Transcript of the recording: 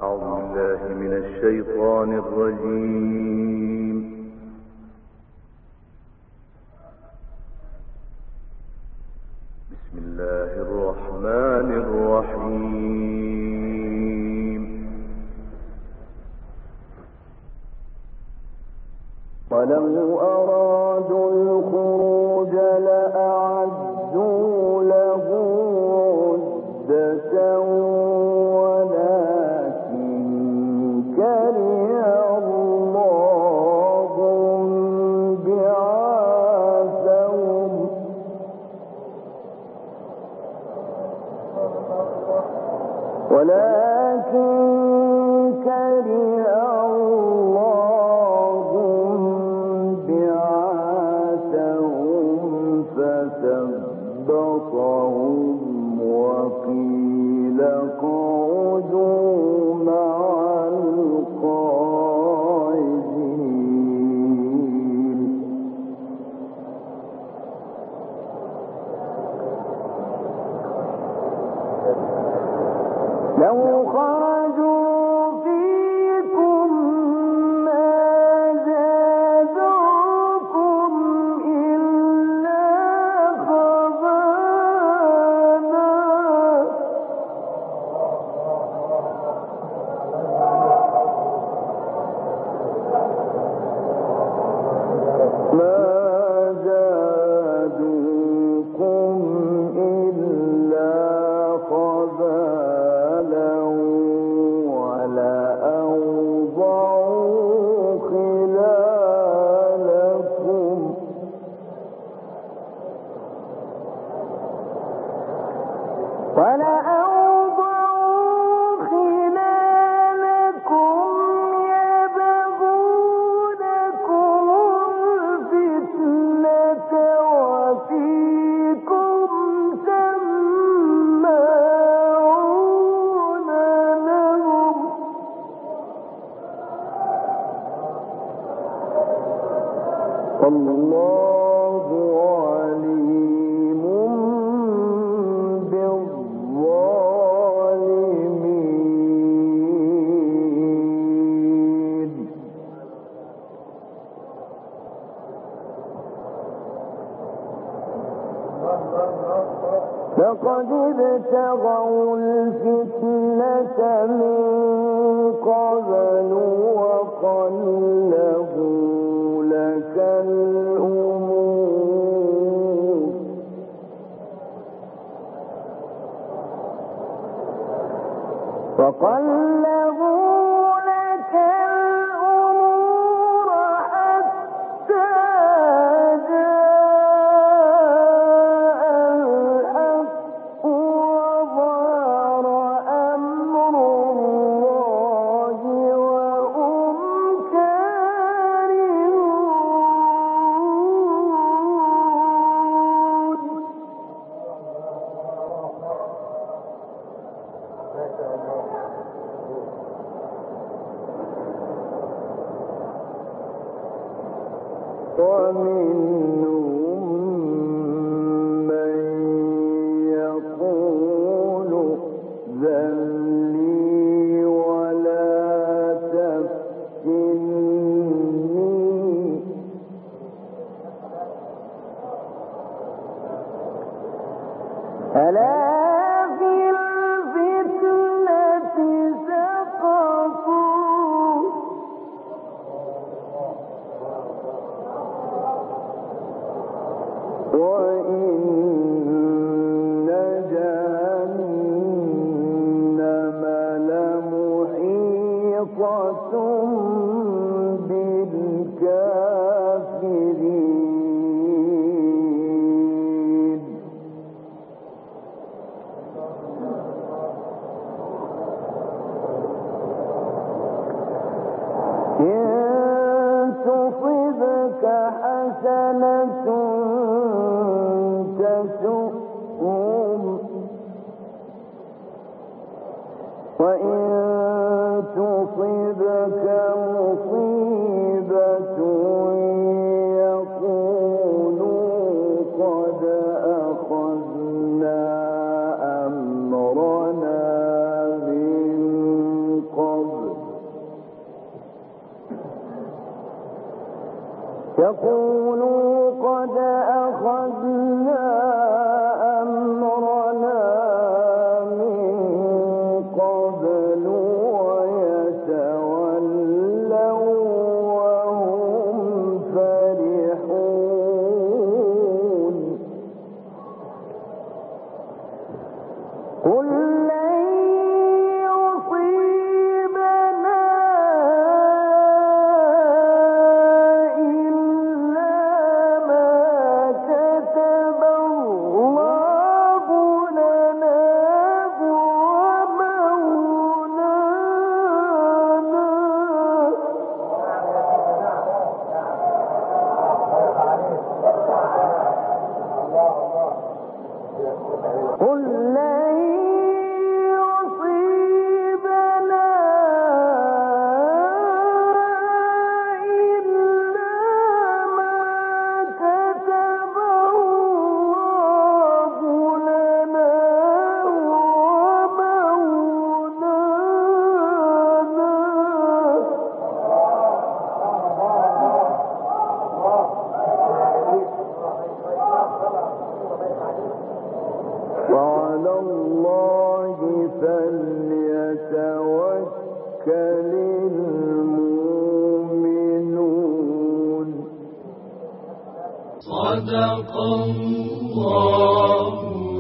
من الشيطان الرجيم. بسم الله الرحمن الرحيم. ولو أرادوا الخروج لأعدوا له عدة لو خرجوا فيكم ما زادوكم إلا خبالا ما زادوكم إلا خبالا والله عليم بالظالمين. لقد ابتغوا الفتنة من قبل وقلبوا لك الأمور حتى ومنهم من يقول ذلي ولا تفتني ألا في الفتنة سقطوا وإن جهنم لمحيطة بالكافرين. إن تصبك حسنة تسؤهم وإن تصبك مصيبة يقولوا قد أخذنا أمرنا من قبل يقولوا قد أخذنا أمرنا من قبل ويتولوا وهم فرحون قل لن يصيبنا إلا ما كتب الله لنا هو مولانا قل لن يصيبنا إلا ما كتب الله لنا هو مولانا وعلى الله فليتوكل المؤمنون صدق الله